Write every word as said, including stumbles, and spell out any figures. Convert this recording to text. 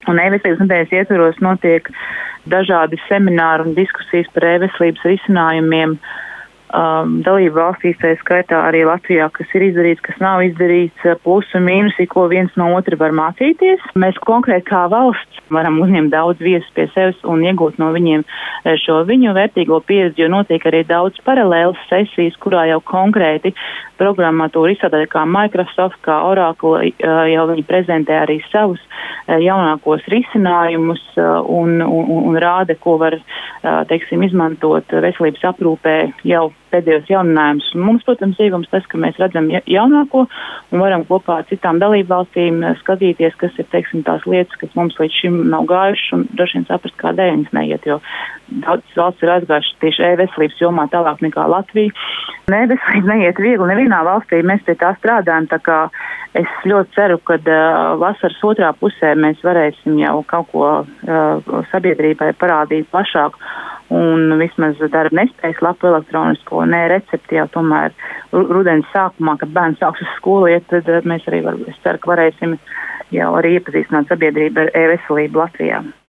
Un e-veselības nedēļas ietvaros notiek dažādi semināri un diskusijas par e-veselības risinājumiem. Um, dalību valstīs, tā skaitā arī Latvijā, kas ir izdarīts, kas nav izdarīts, plusi un mīnusi, ko viens no otra var mācīties. Mēs konkrēti kā valsts varam uzņemt daudz viesus pie sevis un iegūt no viņiem šo viņu vērtīgo pieredzi, jo notiek arī daudz paralēlas sesijas, kurā jau konkrēti programmatūra izstrādāja kā Microsoft, kā Oracle, jau viņi prezentē arī savus jaunākos risinājumus un, un, un rāda, ko var, teiksim, izmantot veselības aprūpē jau pēdējos jauninājumus. Un mums, protams, iegums tas, ka mēs redzam jaunāko un varam kopā ar citām dalībvalstīm skatīties, kas ir, teiksim, tās lietas, kas mums līdz šim nav gājušas un droši vien saprast, kādēļ viņas neiet, jo daudz valsts ir aizgājušas tieši e-veselības jomā tālāk nekā Latvija. E-veselība neiet viegli nevienā valstī, mēs pie tā strādājam, tā kā es ļoti ceru, ka uh, vasaras otrā pusē mēs varēsim jau kaut ko uh, sabiedrībai parādīt plašāk. Un vismaz darba nespējas lapu elektronisko, ne recepti jau tomēr rudens sākumā, kad bērns sāks uz skolu iet, tad mēs arī, var, es ceru, ka varēsim jau arī iepazīstināt sabiedrību ar e-veselību Latvijā.